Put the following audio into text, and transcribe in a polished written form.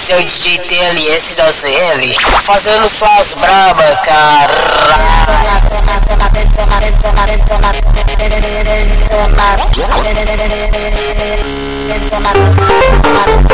esse é o DJ TLS da ZL, fazendo suas brabas, cara. Toma.